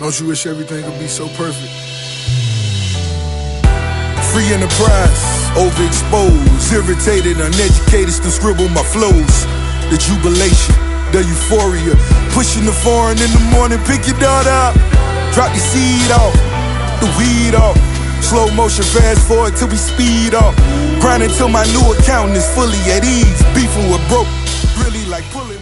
Don't you wish everything could be so perfect? Free enterprise, overexposed, irritated, uneducated, still scribble my flows. The jubilation, the euphoria, pushing the foreign in the morning, pick your daughter up, drop your seed off, the weed off, slow motion, fast forward till we speed off, grinding till my new accountant is fully at ease, beefing with broke, really like pulling